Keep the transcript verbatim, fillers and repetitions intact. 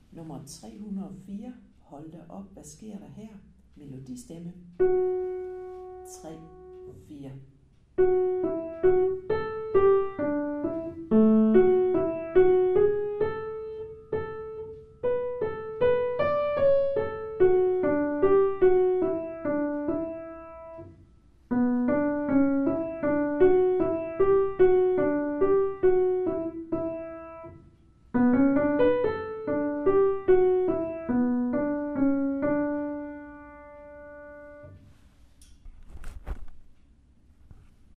Nummer tre hundrede og fire. Hold da op, hvad sker der her? Melodistemme. tre, fire.